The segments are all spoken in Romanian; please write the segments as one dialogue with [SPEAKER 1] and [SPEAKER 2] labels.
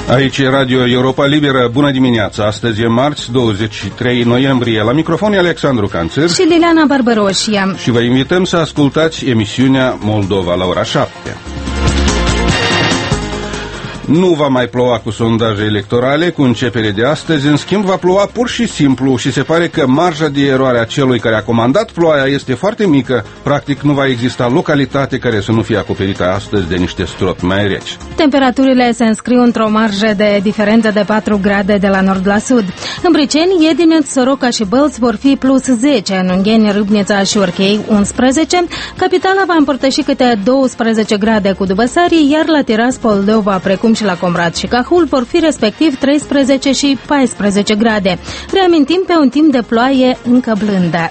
[SPEAKER 1] Aici e Radio Europa Liberă. Bună dimineața! Astăzi e marți, 23 noiembrie. La microfon e Alexandru Canțer
[SPEAKER 2] și Liliana Barbăroșia.
[SPEAKER 1] Și vă invităm să ascultați emisiunea Moldova la ora 7. Nu va mai ploua cu sondaje electorale cu începere de astăzi, în schimb va ploua pur și simplu și se pare că marja de eroare a celui care a comandat ploaia este foarte mică. Practic nu va exista localitate care să nu fie acoperită astăzi de niște stropi mai reci.
[SPEAKER 2] Temperaturile se înscriu într-o marjă de diferență de 4 grade de la nord la sud. În Briceni, Iedineț, Soroca și Bălți vor fi plus 10, în Ungheni, Râbnița și Orchei 11, Capitala va împărtăși câte 12 grade cu Dubăsarii, iar la Tiraspol, Leova, precum și la Comrat și Cahul vor fi respectiv 13 și 14 grade. Reamintim, pe un timp de ploaie încă blândă.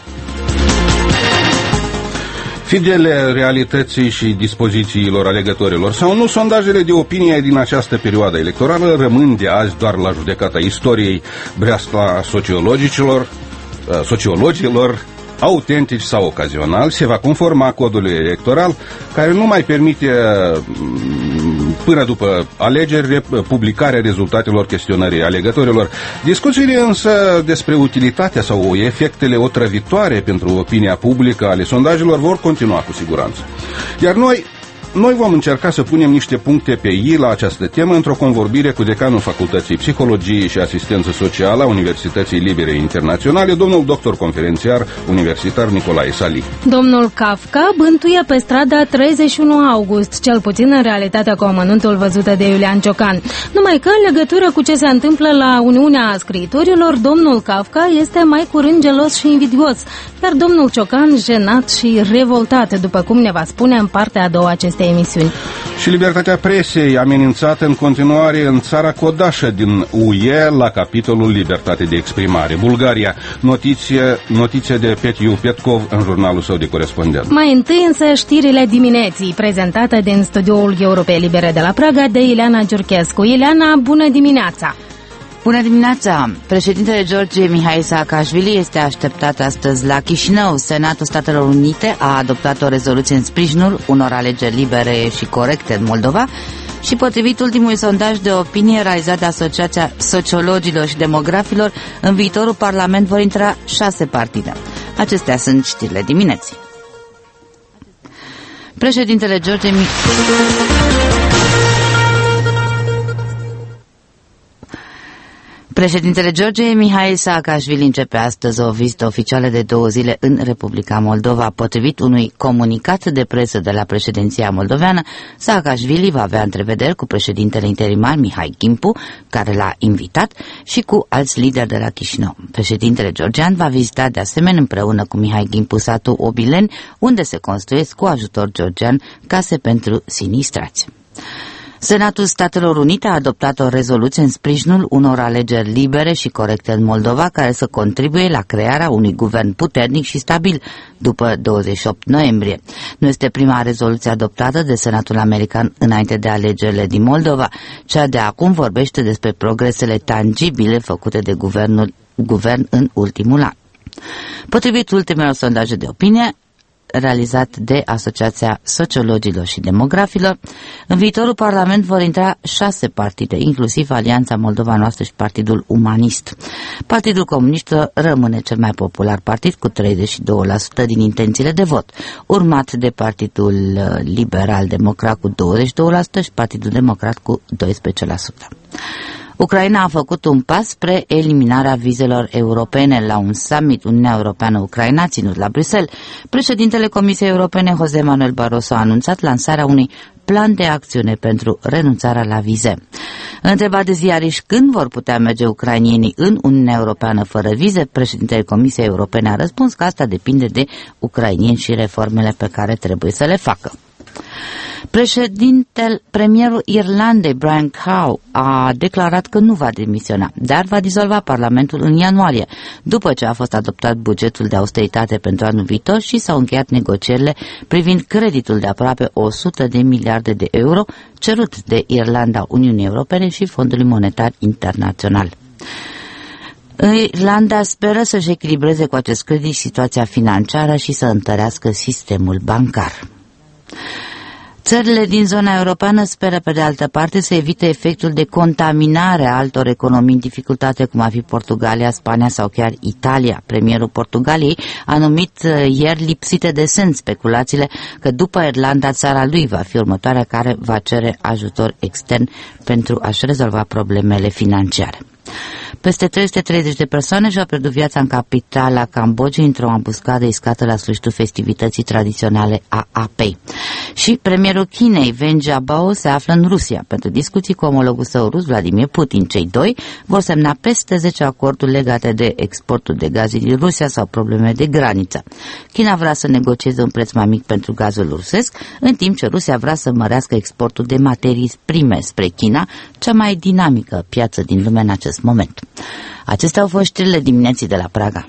[SPEAKER 1] Fidele realității și dispozițiilor alegătorilor sau nu, sondajele de opinie din această perioadă electorală rămân de azi doar la judecata istoriei, breasla sociologilor, autentici sau ocazional, se va conforma codului electoral, care nu mai permite până după alegeri publicarea rezultatelor chestionării alegătorilor. Discuțiile însă despre utilitatea sau efectele otrăvitoare pentru opinia publică ale sondajelor vor continua cu siguranță. Iar noi vom încerca să punem niște puncte pe i la această temă într-o convorbire cu decanul Facultății Psihologie și Asistență Socială a Universității Libere Internaționale, domnul doctor conferențiar universitar Nicolae Sali.
[SPEAKER 2] Domnul Kafka bântuie pe strada 31 august, cel puțin în realitatea cu amănuntul văzută de Iulian Ciocan. Numai că, în legătură cu ce se întâmplă la Uniunea Scriitorilor, domnul Kafka este mai curând gelos și invidios, iar domnul Ciocan jenat și revoltat, după cum ne va spune în partea a doua acestei emisiuni.
[SPEAKER 1] Și libertatea presei amenințată în continuare în țara codașă din UE la capitolul libertate de exprimare. Bulgaria, notiție de Petiu Petkov în jurnalul său de corespondent.
[SPEAKER 2] Mai întâi însă știrile dimineții, prezentată din studioul Europei Libere de la Praga de Ileana Giurchescu. Ileana, bună dimineața!
[SPEAKER 3] Bună dimineața! Președintele George Mihai Saakashvili este așteptat astăzi la Chișinău. Senatul Statelor Unite a adoptat o rezoluție în sprijinul unor alegeri libere și corecte în Moldova și, potrivit ultimului sondaj de opinie realizat de Asociația Sociologilor și Demografilor, în viitorul Parlament vor intra 6 partide. Acestea sunt știrile dimineții. Președintele George Mihai Saakashvili începe astăzi o vizită oficială de 2 zile în Republica Moldova. Potrivit unui comunicat de presă de la președinția moldoveană, Saakashvili va avea întrevederi cu președintele interimar Mihai Gimpu, care l-a invitat, și cu alți lideri de la Chișinău. Președintele georgian va vizita de asemenea împreună cu Mihai Gimpu satul Obileni, unde se construiesc cu ajutor georgian case pentru sinistrați. Senatul Statelor Unite a adoptat o rezoluție în sprijinul unor alegeri libere și corecte în Moldova, care să contribuie la crearea unui guvern puternic și stabil după 28 noiembrie. Nu este prima rezoluție adoptată de Senatul American înainte de alegerile din Moldova. Cea de acum vorbește despre progresele tangibile făcute de guvern în ultimul an. Potrivit ultimelor sondaje de opinie realizat de Asociația Sociologilor și Demografilor, în viitorul Parlament vor intra 6 partide, inclusiv Alianța Moldova Noastră și Partidul Umanist. Partidul Comunist rămâne cel mai popular partid cu 32% din intențiile de vot, urmat de Partidul Liberal Democrat cu 22% și Partidul Democrat cu 12%. Ucraina a făcut un pas spre eliminarea vizelor europene la un summit Uniunea Europeană-Ucraina ținut la Bruxelles. Președintele Comisiei Europene, José Manuel Barroso, a anunțat lansarea unui plan de acțiune pentru renunțarea la vize. Întrebat de ziariști când vor putea merge ucrainienii în Uniunea Europeană fără vize, președintele Comisiei Europene a răspuns că asta depinde de ucrainieni și reformele pe care trebuie să le facă. Premierul Irlandei, Brian Cow, a declarat că nu va demisiona, dar va dizolva Parlamentul în ianuarie, după ce a fost adoptat bugetul de austeritate pentru anul viitor și s-au încheiat negocierile privind creditul de aproape 100 de miliarde de euro cerut de Irlanda, Uniunii Europene și Fondului Monetar Internațional. Irlanda speră să-și echilibreze cu acest credit situația financiară și să întărească sistemul bancar. Țările din zona europeană speră, pe de altă parte, să evite efectul de contaminare a altor economii în dificultate, cum ar fi Portugalia, Spania sau chiar Italia. Premierul Portugaliei a numit ieri lipsite de sens speculațiile că după Irlanda, țara lui va fi următoarea care va cere ajutor extern pentru a-și rezolva problemele financiare. Peste 330 de persoane și-au pierdut viața în capitala Cambodgiei într-o ambuscadă iscată la sfârșitul festivității tradiționale a Apei. Și premierul Chinei, Wen Jiabao, se află în Rusia pentru discuții cu omologul său rus, Vladimir Putin. Cei doi vor semna peste 10 acorduri legate de exportul de gaze din Rusia sau probleme de graniță. China vrea să negocieze un preț mai mic pentru gazul rusesc, în timp ce Rusia vrea să mărească exportul de materii prime spre China, cea mai dinamică piață din lume în acest moment. Acestea au fost știrile dimineții de la Praga.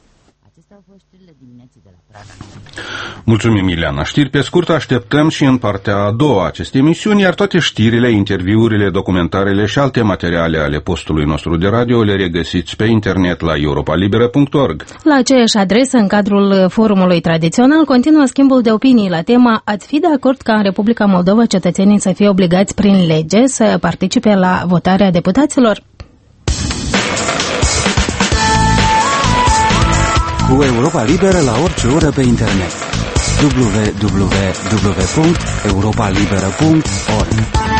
[SPEAKER 1] Mulțumim, Ileana. Știri pe scurt așteptăm și în partea a doua acestei emisiuni, iar toate știrile, interviurile, documentarele și alte materiale ale postului nostru de radio le regăsiți pe internet la europalibera.org.
[SPEAKER 2] La aceeași adresă, în cadrul forumului tradițional, continuă schimbul de opinii la tema ați fi de acord ca în Republica Moldova cetățenii să fie obligați prin lege să participe la votarea deputaților?
[SPEAKER 4] Cu Europa Liberă la orice oră pe internet. www.europalibera.org.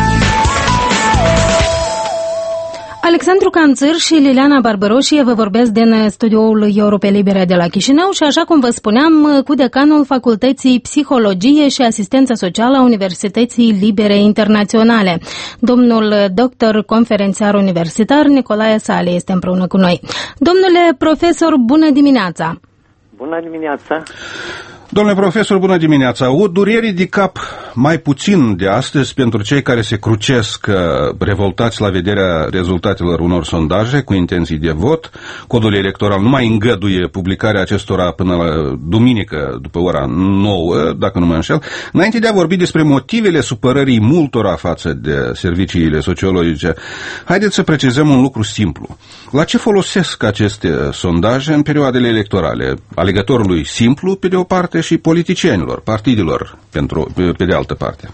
[SPEAKER 2] Alexandru Canțăr și Liliana Barbaroșie vă vorbesc din studioul Europa Liberă de la Chișinău și, așa cum vă spuneam, cu decanul Facultății Psihologie și Asistență Socială a Universității Libere Internaționale. Domnul doctor conferențiar universitar Nicolae Sale este împreună cu noi. Domnule profesor, bună dimineața!
[SPEAKER 5] Bună dimineața!
[SPEAKER 1] Domnule profesor, bună dimineața! O durere de cap mai puțin de astăzi pentru cei care se crucesc revoltați la vederea rezultatelor unor sondaje cu intenții de vot. Codul electoral nu mai îngăduie publicarea acestora până la duminică, după ora 9, dacă nu mă înșel. Înainte de a vorbi despre motivele supărării multora față de serviciile sociologice, haideți să precizăm un lucru simplu. La ce folosesc aceste sondaje în perioadele electorale? Alegătorului simplu, pe de o parte, și politicienilor, partidelor, pe de altă parte.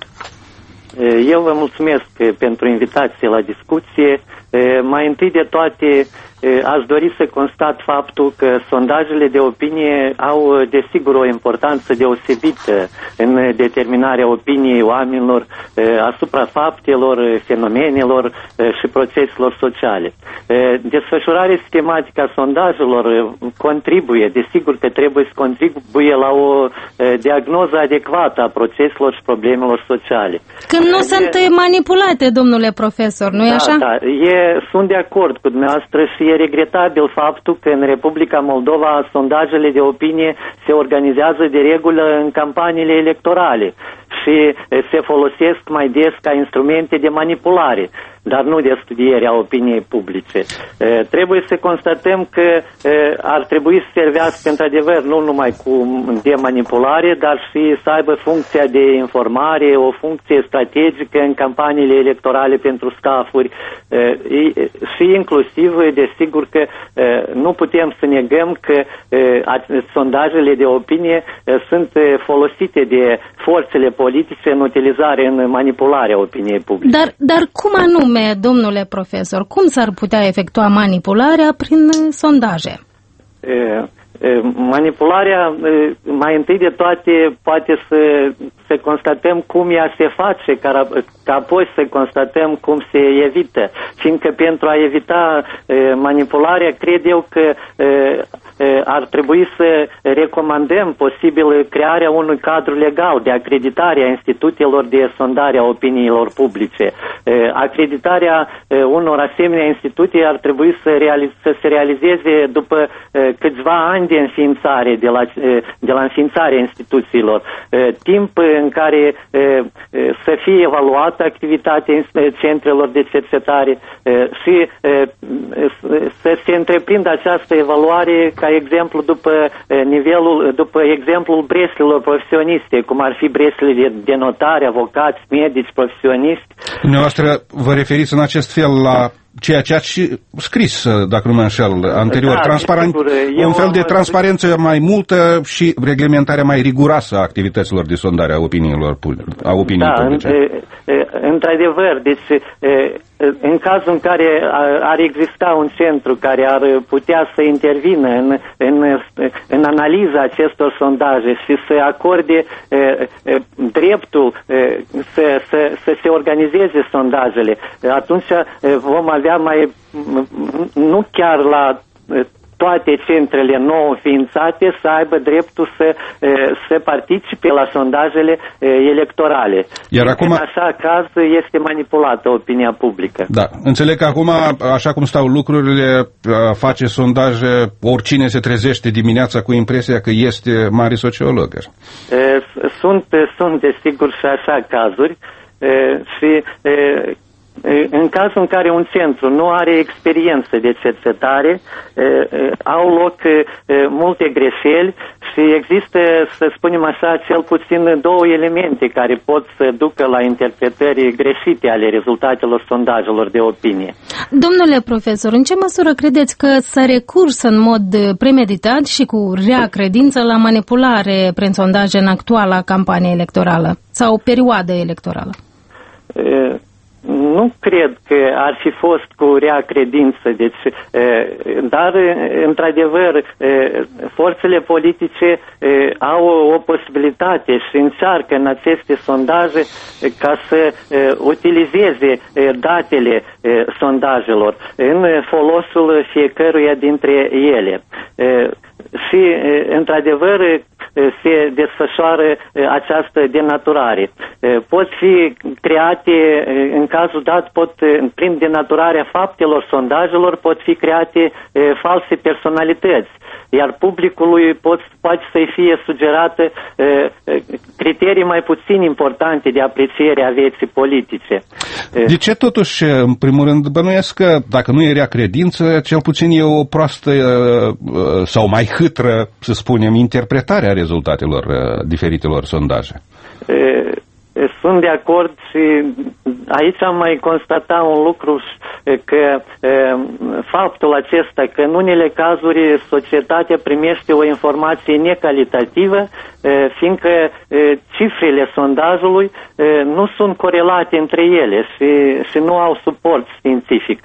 [SPEAKER 5] Eu vă mulțumesc pentru invitație la discuție. Mai întâi de toate, aș dori să constat faptul că sondajele de opinie au, desigur, o importanță deosebită în determinarea opiniei oamenilor asupra faptelor, fenomenelor și proceselor sociale. Desfășurarea sistematică a sondajelor contribuie, desigur că trebuie să contribuie la o diagnoză adecvată a proceselor și problemelor sociale.
[SPEAKER 2] Când nu sunt manipulate, domnule profesor, nu-i așa?
[SPEAKER 5] Da, sunt de acord cu dumneavoastră și e regretabil faptul că în Republica Moldova sondajele de opinie se organizează de regulă în campaniile electorale și se folosesc mai des ca instrumente de manipulare, dar nu de studiere a opiniei publice. Trebuie să constatăm că ar trebui să servească într-adevăr nu numai de manipulare, dar și să aibă funcția de informare, o funcție strategică în campaniile electorale pentru scafuri și inclusiv, desigur că nu putem să negăm că sondajele de opinie sunt folosite de forțele politice în utilizare, în manipularea opiniei publice.
[SPEAKER 2] Dar cum anume, domnule profesor, cum s-ar putea efectua manipularea prin sondaje?
[SPEAKER 5] Manipularea, mai întâi de toate, poate să constatăm cum ea se face, ca apoi să constatăm cum se evită. Fiindcă pentru a evita manipularea, cred eu că ar trebui să recomandăm posibil crearea unui cadru legal de acreditare a instituțiilor de sondare a opiniilor publice. Acreditarea unor asemenea instituții ar trebui să se realizeze după câțiva ani de înființare, de la înființarea instituțiilor, timp în care să fie evaluată activitatea centrelor de cercetare și să se întreprindă această evaluare ca exemplu după exemplul breslelor profesioniste, cum ar fi breslele de notari, avocați, medici, profesioniști.
[SPEAKER 1] Dumneavoastră vă referiți în acest fel la ceea ce ați și scris, dacă nu mă înșel, anterior, un fel de transparență mai multă și reglementarea mai riguroasă a activităților de sondare a opiniei publice.
[SPEAKER 5] Într-adevăr, deci în cazul în care ar exista un centru care ar putea să intervină în analiza acestor sondaje și să acorde dreptul să se organizeze sondajele, atunci vom avea nu chiar la toate centrele nou înființate să aibă dreptul să participe la sondajele electorale.
[SPEAKER 1] Iar acum,
[SPEAKER 5] în așa caz este manipulată opinia publică.
[SPEAKER 1] Da, înțeleg că acum, așa cum stau lucrurile, face sondaje, oricine se trezește dimineața cu impresia că este mare sociolog.
[SPEAKER 5] Sunt desigur și așa cazuri și în cazul în care un centru nu are experiență de cercetare, au loc multe greșeli și există, să spunem așa, cel puțin două elemente care pot să ducă la interpretări greșite ale rezultatelor sondajelor de opinie.
[SPEAKER 2] Domnule profesor, în ce măsură credeți că s-a recurs în mod premeditat și cu rea credință la manipulare prin sondaje în actuala campanie electorală sau perioadă electorală?
[SPEAKER 5] Nu cred că ar fi fost cu rea credință, dar, într-adevăr, forțele politice au o posibilitate și încearcă în aceste sondaje ca să utilizeze datele sondajelor în folosul fiecăruia dintre ele. Și, într-adevăr, se desfășoară această denaturare. Pot fi create, în cazul dat, prin denaturarea faptelor sondajelor, pot fi create false personalități, iar publicului poate să-i fie sugerate criterii mai puțin importante de apreciere a vieții politice.
[SPEAKER 1] De ce totuși, în primul rând, bănuiesc că, dacă nu e rea credință, cel puțin e o proastă sau mai hâtră, să spunem, interpretare a rezultatelor diferitelor sondaje?
[SPEAKER 5] Sunt de acord și aici am mai constatat un lucru, că faptul acesta că în unele cazuri societatea primește o informație necalitativă, fiindcă cifrele sondajului nu sunt corelate între ele și nu au suport științific.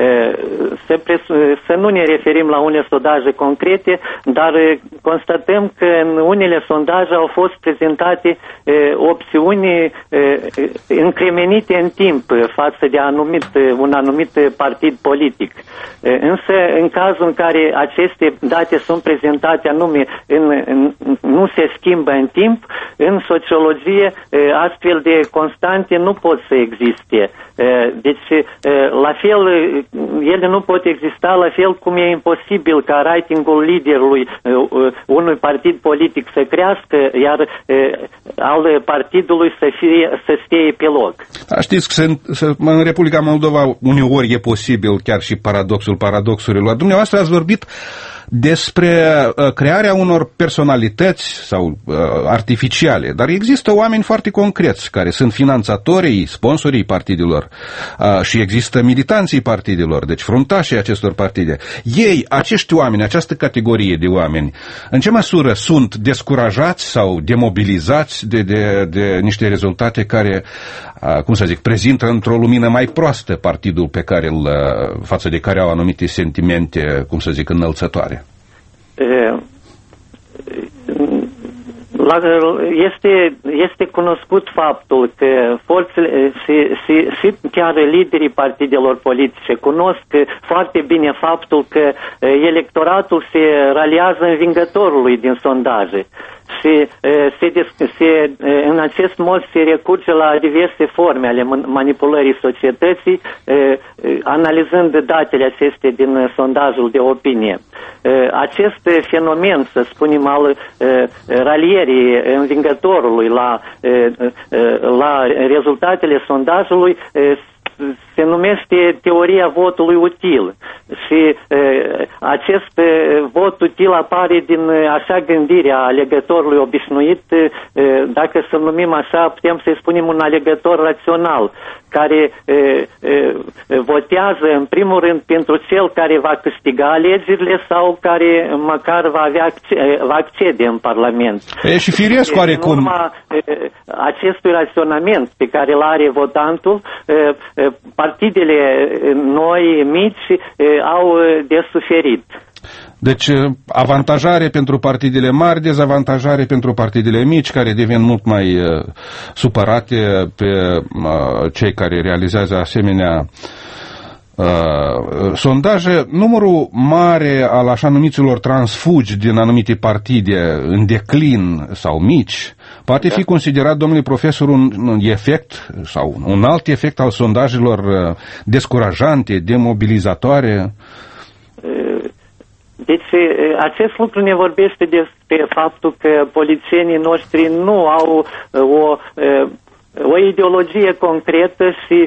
[SPEAKER 5] Să nu ne referim la unele sondaje concrete, dar constatăm că în unele sondaje au fost prezentate opțiuni încremenite în timp față de un anumit partid politic. Însă, în cazul în care aceste date sunt prezentate anume nu se schimbă în timp, în sociologie astfel de constante nu pot să existe. Deci, la fel, ele nu pot exista, la fel cum e imposibil ca ratingul liderului unui partid politic să crească, iar al partidului să stie pe loc.
[SPEAKER 1] Știți că în Republica Moldova uneori e posibil chiar și paradoxul paradoxurilor. Dumneavoastră ați vorbit despre crearea unor personalități sau artificiale, dar există oameni foarte concreți care sunt finanțatorii, sponsorii partidelor și există militanții partidelor, deci fruntașii acestor partide. Ei, acești oameni, această categorie de oameni, în ce măsură sunt descurajați sau demobilizați de niște rezultate care, prezintă într-o lumină mai proastă partidul pe care față de care au anumite sentimente, înălțătoare?
[SPEAKER 5] Este cunoscut faptul că forțele și chiar liderii partidelor politice cunosc foarte bine faptul că electoratul se raliază învingătorului din sondaje. Și în acest mod se recurge la diverse forme ale manipulării societății, analizând datele acestea din sondajul de opinie. Acest fenomen, să spunem, al ralierii învingătorului la rezultatele sondajului se numește teoria votului util. Și acest vot util apare din așa gândirea alegătorului obișnuit, dacă să numim așa, putem să-i spunem un alegător rațional, care votează în primul rând pentru cel care va câștiga alegerile sau care măcar va accede în Parlament.
[SPEAKER 1] Și firesc oarecum.
[SPEAKER 5] În urma acestui raționament pe care îl are votantul, partidele noi, mici, au de suferit.
[SPEAKER 1] Deci avantajare pentru partidele mari, dezavantajare pentru partidele mici, care devin mult mai supărate pe cei care realizează asemenea sondaje. Numărul mare al așa numiților transfugi din anumite partide în declin sau mici poate fi considerat, domnule profesor, un efect sau un alt efect al sondajelor descurajante, demobilizatoare?
[SPEAKER 5] Deci acest lucru ne vorbește despre faptul că polițienii noștri nu au o ideologie concretă și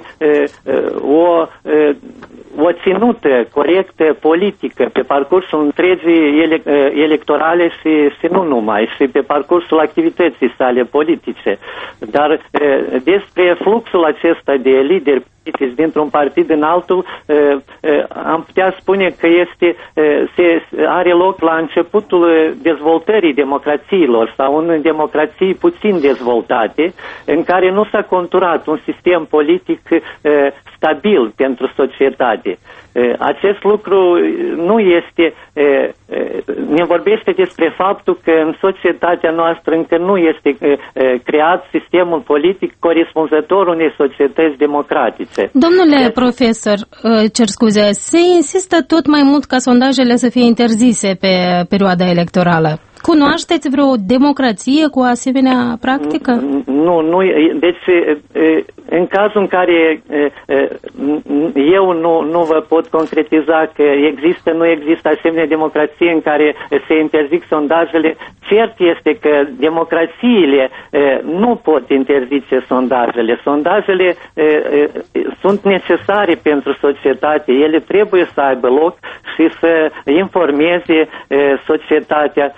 [SPEAKER 5] o ținută corectă politică pe parcursul întregii electorale și nu numai, și pe parcursul activității sale politice. Dar despre fluxul acesta de lideri politici dintr-un partid în altul, am putea spune că are loc la începutul dezvoltării democrațiilor sau în democrații puțin dezvoltate, în care nu s-a conturat un sistem politic stabil pentru societate. Acest lucru nu este, ne vorbește despre faptul că în societatea noastră încă nu este creat sistemul politic corespunzător unei societăți democratice.
[SPEAKER 2] Domnule profesor, cer scuze, se insistă tot mai mult ca sondajele să fie interzise pe perioada electorală. Cunoașteți vreo democrație cu o asemenea practică?
[SPEAKER 5] Nu. Deci, în cazul în care eu nu vă pot concretiza că nu există asemenea democrație în care se interzic sondajele, cert este că democrațiile nu pot interzice sondajele. Sondajele sunt necesare pentru societate. Ele trebuie să aibă loc și să informeze societatea,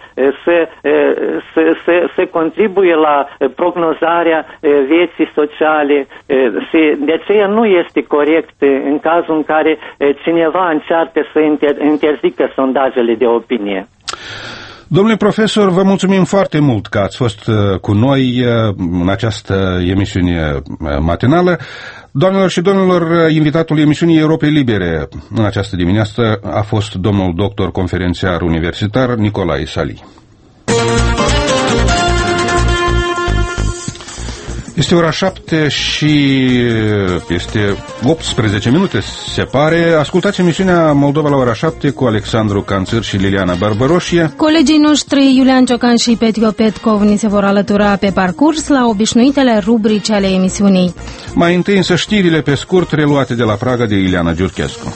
[SPEAKER 5] să contribuie la prognozarea vieții sociale și de aceea nu este corect în cazul în care cineva încearcă să interzică sondajele de opinie.
[SPEAKER 1] Domnule profesor, vă mulțumim foarte mult că ați fost cu noi în această emisiune matinală. Doamnelor și domnilor, invitatul emisiunii Europei Libere în această dimineață a fost domnul doctor conferențiar universitar Nicolae Sali. Este ora 7 și este 18 minute, se pare. Ascultați emisiunea Moldova la ora 7 cu Alexandru Canțăr și Liliana Barbaroșie.
[SPEAKER 2] Colegii noștri Iulian Ciocan și Petio Petkov ni se vor alătura pe parcurs la obișnuitele rubrici ale emisiunii.
[SPEAKER 1] Mai întâi însă știrile pe scurt reluate de la Praga de Ileana Giurchescu.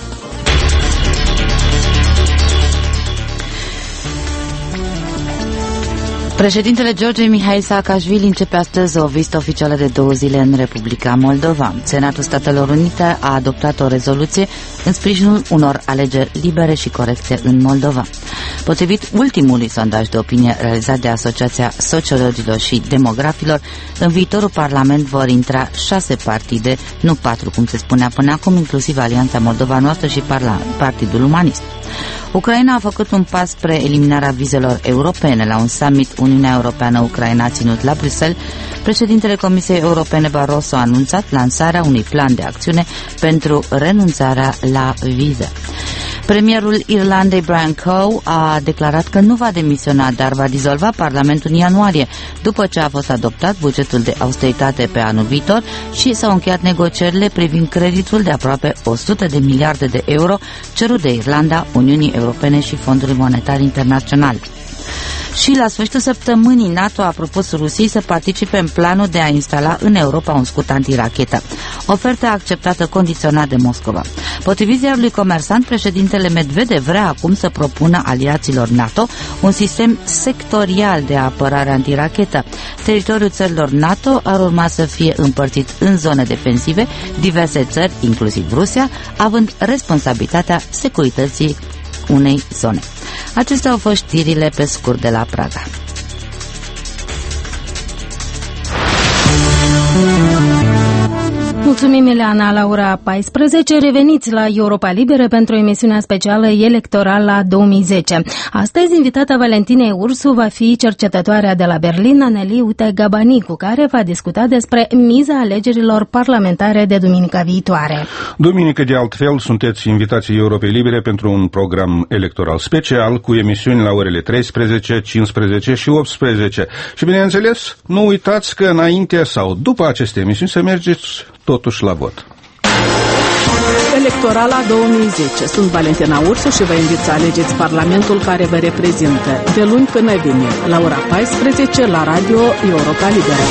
[SPEAKER 3] Președintele George Mihai Saakashvili începe astăzi o vizită oficială de 2 zile în Republica Moldova. Senatul Statelor Unite a adoptat o rezoluție în sprijinul unor alegeri libere și corecte în Moldova. Potrivit ultimului sondaj de opinie realizat de Asociația Sociologilor și Demografilor, în viitorul Parlament vor intra 6 partide, nu 4 cum se spunea până acum, inclusiv Alianța Moldova Noastră și Partidul Umanist. Ucraina a făcut un pas spre eliminarea vizelor europene la un summit Uniunea Europeană-Ucraina ținut la Bruxelles. Președintele Comisiei Europene Barroso a anunțat lansarea unui plan de acțiune pentru renunțarea la vize. Premierul Irlandei Brian Coe a declarat că nu va demisiona, dar va dizolva Parlamentul în ianuarie, după ce a fost adoptat bugetul de austeritate pe anul viitor și s-au încheiat negocierile privind creditul de aproape 100 de miliarde de euro cerut de Irlanda, Uniunii Europene și Fondului Monetar Internațional. Și la sfârșitul săptămânii, NATO a propus Rusiei să participe în planul de a instala în Europa un scut antirachetă. Oferta acceptată condiționat de Moscova. Potrivit ziarului Comersant, președintele Medvedev vrea acum să propună aliaților NATO un sistem sectorial de apărare antirachetă. Teritoriul țărilor NATO ar urma să fie împărțit în zone defensive, diverse țări, inclusiv Rusia, având responsabilitatea securității unei zone. Acestea au fost știrile pe scurt de la Praga.
[SPEAKER 2] Mulțumim, Ileana. La ora 14 reveniți la Europa Liberă pentru emisiunea specială electorală 2010. Astăzi, invitata Valentinei Ursu va fi cercetătoarea de la Berlin, Aneli Ute-Gabani, cu care va discuta despre miza alegerilor parlamentare de duminica viitoare.
[SPEAKER 1] Duminică, de altfel, sunteți invitații Europei Libere pentru un program electoral special cu emisiuni la orele 13, 15 și 18. Și, bineînțeles, nu uitați că înainte sau după aceste emisiuni să mergeți totuși la vot.
[SPEAKER 6] Electorala 2010. Sunt Valentina Ursu și vă invit să alegeți Parlamentul care vă reprezintă de luni până vineri, la ora 14 la Radio Europa Liberă.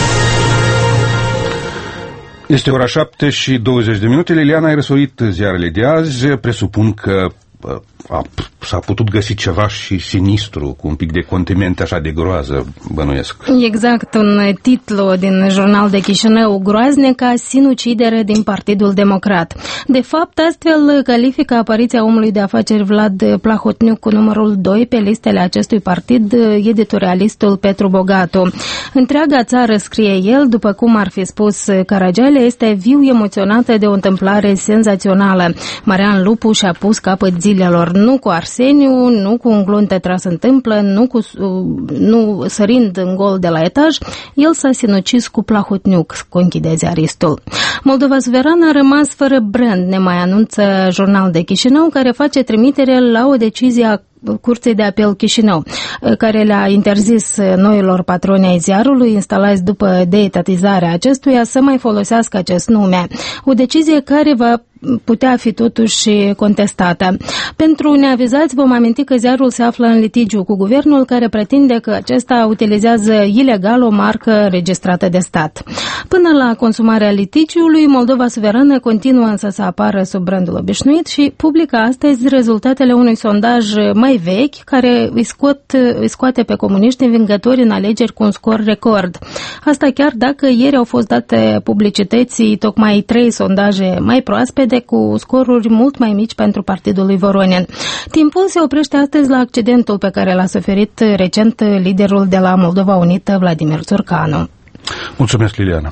[SPEAKER 1] Este ora 7 și 20 de minute. Liliana, ai răsărit ziarele de azi. Presupun că s-a putut găsi ceva și sinistru, cu un pic de contimente așa de groază, bănuiesc.
[SPEAKER 2] Exact, un titlu din Jurnal de Chișinău: groaznica sinucidere din Partidul Democrat. De fapt, astfel califică apariția omului de afaceri Vlad Plahotniuc cu numărul 2 pe listele acestui partid editorialistul Petru Bogatu. Întreaga țară, scrie el, după cum ar fi spus Caragiale, este viu emoționată de o întâmplare senzațională. Marian Lupu și-a pus capăt zilelor, nu cu Arseniu, nu cu un glunte tras în tâmplă, nu sărind în gol de la etaj, el s-a sinucis cu Plahotniuc, conchide ziaristul. Moldova Suverană a rămas fără brand, ne mai anunță Jurnal de Chișinău, care face trimitere la o decizie a Curții de Apel Chișinău, care le-a interzis noilor patroni ai ziarului instalați după deetatizarea acestuia să mai folosească acest nume. O decizie care va putea fi totuși contestată. Pentru neavizați vom aminti că ziarul se află în litigiu cu guvernul, care pretinde că acesta utilizează ilegal o marcă registrată de stat. Până la consumarea litigiului, Moldova Suverană continuă însă să apară sub brandul obișnuit și publică astăzi rezultatele unui sondaj mai vechi care îi scoate pe comuniști învingători în alegeri cu un scor record. Asta chiar dacă ieri au fost date publicității tocmai 3 sondaje mai proaspete cu scoruri mult mai mici pentru partidul lui Voronin. Timpul se oprește astăzi la accidentul pe care l-a suferit recent liderul de la Moldova Unită, Vladimir Țurcanu.
[SPEAKER 1] Mulțumesc, Liliana.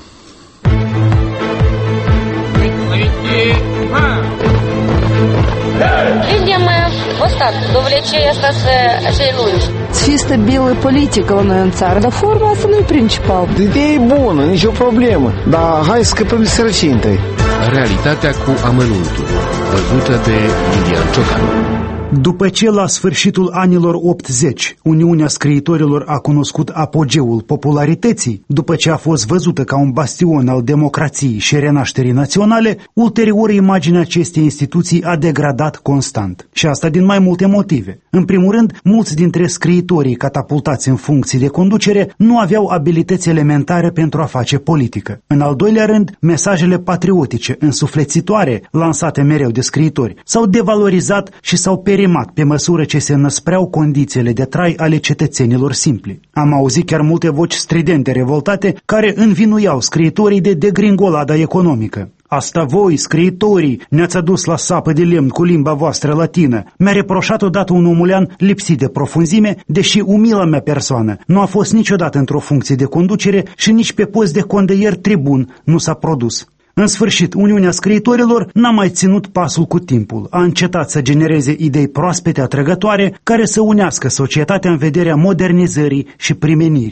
[SPEAKER 7] Людям вот так, до увлечения цей лунж.
[SPEAKER 8] Чисто белая политика у нас țară, dar forma asta nu e principal.
[SPEAKER 9] Ideea e bună, nicio problemă, dar hai să scăpăm de sărăcie întâi.
[SPEAKER 10] Realitatea cu amănuntul, văzută de Lilian Ciocanu.
[SPEAKER 11] După ce la sfârșitul anilor 80 Uniunea Scriitorilor a cunoscut apogeul popularității, după ce a fost văzută ca un bastion al democrației și renașterii naționale, ulterior imaginea acestei instituții a degradat constant. Și asta din mai multe motive. În primul rând, mulți dintre scriitorii catapultați în funcții de conducere nu aveau abilități elementare pentru a face politică. În al doilea rând, mesajele patriotice însuflețitoare, lansate mereu de scriitori, s-au devalorizat și s-au perimat pe măsură ce se năspreau condițiile de trai ale cetățenilor simpli. Am auzit chiar multe voci stridente revoltate care învinuiau scriitorii de degringolada economică. Asta voi, scriitorii, ne-ați adus la sapă de lemn cu limba voastră latină. Mi-a reproșat odată un omulean lipsit de profunzime, deși umila mea persoană nu a fost niciodată într-o funcție de conducere și nici pe post de condeier tribun nu s-a produs. În sfârșit, Uniunea Scriitorilor n-a mai ținut pasul cu timpul, a încetat să genereze idei proaspete, atrăgătoare, care să unească societatea în vederea modernizării și primenirii.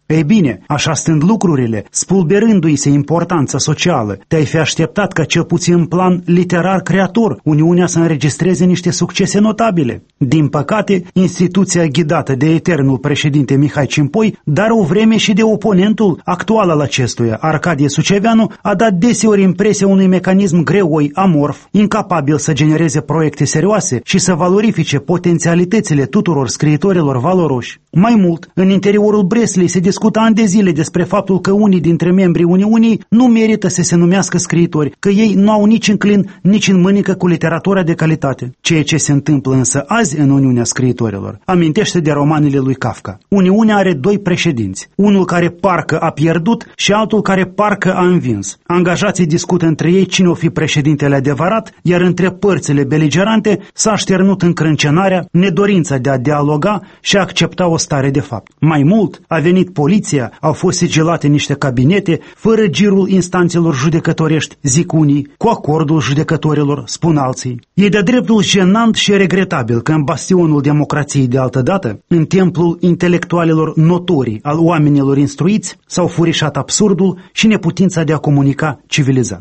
[SPEAKER 11] Ei bine, așa stând lucrurile, spulberându-i se importanța socială, te-ai fi așteptat ca cel puțin în plan literar creator Uniunea să înregistreze niște succese notabile. Din păcate, instituția ghidată de eternul președinte Mihai Cimpoi, dar o vreme și de oponentul actual al acestuia, Arcadie Suceveanu, a dat deseori impresia unui mecanism greoi, amorf, incapabil să genereze proiecte serioase și să valorifice potențialitățile tuturor scriitorilor valoroși. Mai mult, în interiorul Breslei se discută ani de zile despre faptul că unii dintre membrii Uniunii nu merită să se numească scriitori, că ei nu au nici în clin, nici în mânică cu literatura de calitate. Ceea ce se întâmplă însă azi în Uniunea Scriitorilor amintește de romanele lui Kafka. Uniunea are doi președinți, unul care parcă a pierdut și altul care parcă a învins. Angajații discută între ei cine o fi președintele adevărat, iar între părțile beligerante s-a așternut încrâncenarea, nedorința de a dialoga și a accepta o stare de fapt. Mai mult, a venit poliția, au fost sigilate niște cabinete, fără girul instanțelor judecătorești, zic unii, cu acordul judecătorilor, spun alții. E de dreptul jenant și regretabil că în bastionul democrației de altădată, în templul intelectualilor notorii al oamenilor instruiți, s-au furișat absurdul și neputința de a comunica civilizat.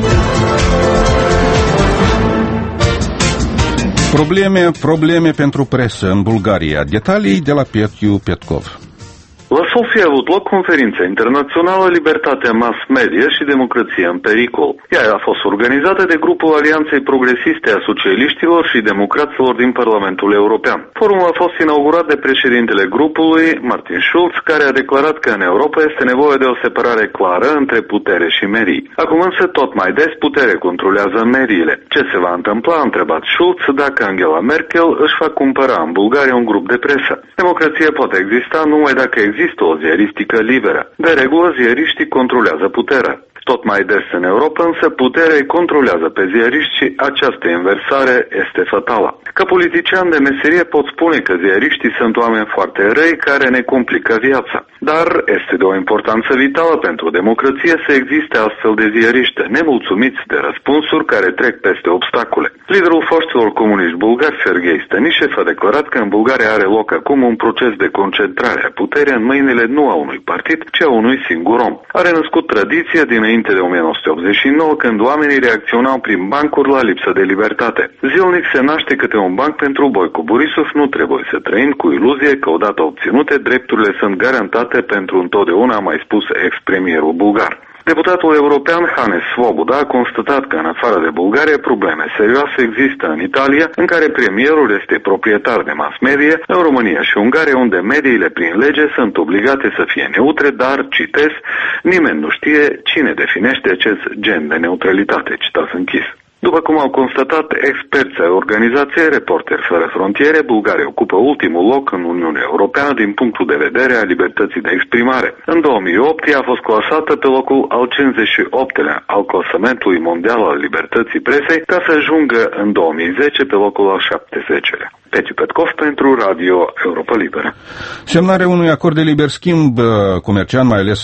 [SPEAKER 1] Probleme pentru presă în Bulgaria. Detalii de la Petru Petkov.
[SPEAKER 12] La Sofia a avut loc conferința internațională Libertatea Mass Media și Democrația în Pericol. Ea a fost organizată de grupul Alianței Progresiste a Socialiștilor și Democraților din Parlamentul European. Forumul a fost inaugurat de președintele grupului, Martin Schulz, care a declarat că în Europa este nevoie de o separare clară între putere și medii. Acum însă tot mai des putere controlează mediile. Ce se va întâmpla, a întrebat Schulz, dacă Angela Merkel își va cumpăra în Bulgaria un grup de presă. Democrația poate exista numai dacă există o ziaristică liberă. De regulă, ziariștii controlează puterea. Tot mai des în Europa, însă, puterea îi controlează pe ziariști și această inversare este fatală. Ca politician de meserie pot spune că ziariștii sunt oameni foarte răi care ne complică viața. Dar este de o importanță vitală pentru democrație să existe astfel de ziariști nemulțumiți de răspunsuri care trec peste obstacole. Liderul foștilor comuniști bulgari, Serghei Stănișev, a declarat că în Bulgaria are loc acum un proces de concentrare a puterii în mâinile nu a unui partid, ci a unui singur om. A renăscut tradiția dinainte de 1989, când oamenii reacționau prin bancuri la lipsă de libertate. Zilnic se naște câte un banc pentru Boico Borisov, nu trebuie să trăim cu iluzie că odată obținute, drepturile sunt garantate pentru întotdeauna, a mai spus ex-premierul bulgar. Deputatul european Hannes Svoboda a constatat că în afară de Bulgaria probleme serioase există în Italia, în care premierul este proprietar de mass media, în România și Ungaria, unde mediile prin lege sunt obligate să fie neutre, dar, citez, nimeni nu știe cine definește acest gen de neutralitate, citat închis. După cum au constatat experți ai organizației Reporteri Fără Frontiere, Bulgaria ocupă ultimul loc în Uniunea Europeană din punctul de vedere a libertății de exprimare. În 2008, ea a fost clasată pe locul al 58-lea al clasamentului mondial al libertății presei, ca să ajungă în 2010 pe locul al 70-lea. Petru Petkov pentru Radio Europa Liberă.
[SPEAKER 1] Semnarea unui acord de liber schimb comercial,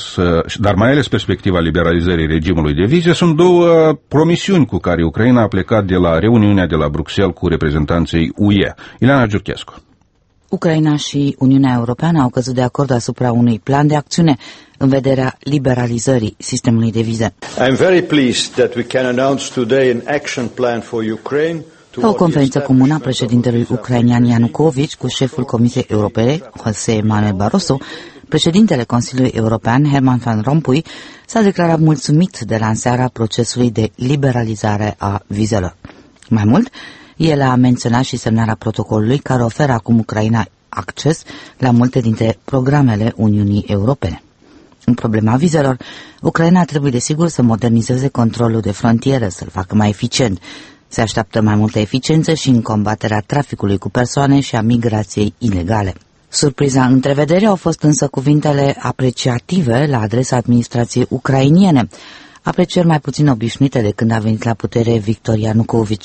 [SPEAKER 1] dar mai ales perspectiva liberalizării regimului de vize, sunt două promisiuni cu care Ucraina a plecat de la reuniunea de la Bruxelles cu reprezentanții UE. Ileana Giurchescu.
[SPEAKER 3] Ucraina și Uniunea Europeană au căzut de acord asupra unui plan de acțiune în vederea liberalizării sistemului de vize.
[SPEAKER 13] I'm very pleased that we can announce today an action plan for Ukraine.
[SPEAKER 3] La o conferință comună a președintelui ucrainian Ianukovici cu șeful Comisiei Europene, José Manuel Barroso, președintele Consiliului European, Herman Van Rompuy, s-a declarat mulțumit de lansarea procesului de liberalizare a vizelor. Mai mult, el a menționat și semnarea protocolului care oferă acum Ucraina acces la multe dintre programele Uniunii Europene. În problema vizelor, Ucraina trebuie desigur să modernizeze controlul de frontieră, să-l facă mai eficient. Se așteaptă mai multă eficiență și în combaterea traficului cu persoane și a migrației ilegale. Surpriza în întrevedere au fost însă cuvintele apreciative la adresa administrației ucrainiene, aprecieri mai puțin obișnuite de când a venit la putere Victor Ianukovici.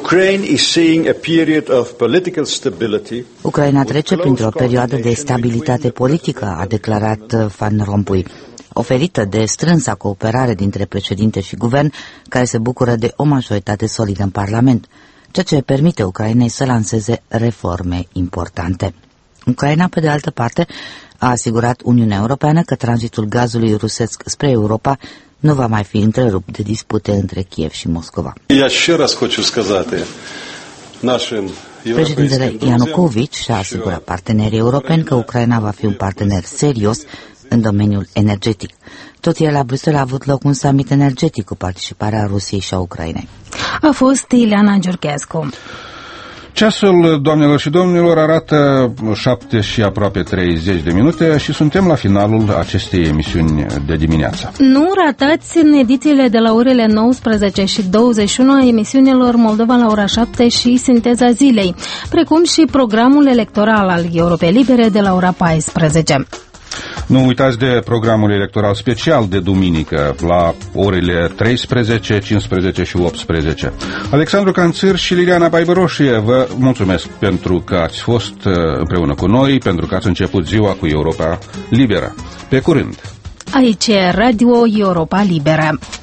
[SPEAKER 3] Ucraina trece printr-o perioadă de stabilitate politică, a declarat Van Rompuy, oferită de strânsa cooperare dintre președinte și guvern, care se bucură de o majoritate solidă în Parlament, ceea ce permite Ucrainei să lanseze reforme importante. Ucraina, pe de altă parte, A asigurat Uniunea Europeană că tranzitul gazului rusesc spre Europa nu va mai fi întrerupt de dispute între Kiev și Moscova. Președintele Ianukovici și-a asigurat partenerii europeni că Ucraina va fi un partener serios în domeniul energetic. Tot ieri la Bruxelles a avut loc un summit energetic cu participarea Rusiei și a Ucrainei.
[SPEAKER 2] A fost Ileana Giurchescu.
[SPEAKER 1] Ceasul, doamnelor și domnilor, arată 7 și aproape 30 de minute și suntem la finalul acestei emisiuni de dimineață.
[SPEAKER 2] Nu ratați în edițiile de la orele 19 și 21 a emisiunilor Moldova la ora 7 și Sinteza Zilei, precum și programul electoral al Europei Libere de la ora 14.
[SPEAKER 1] Nu uitați de programul electoral special de duminică la orele 13, 15 și 18. Alexandru Canțir și Liliana Baibăroșie vă mulțumesc pentru că ați fost împreună cu noi, pentru că ați început ziua cu Europa Liberă. Pe curând!
[SPEAKER 2] Aici e Radio Europa Liberă.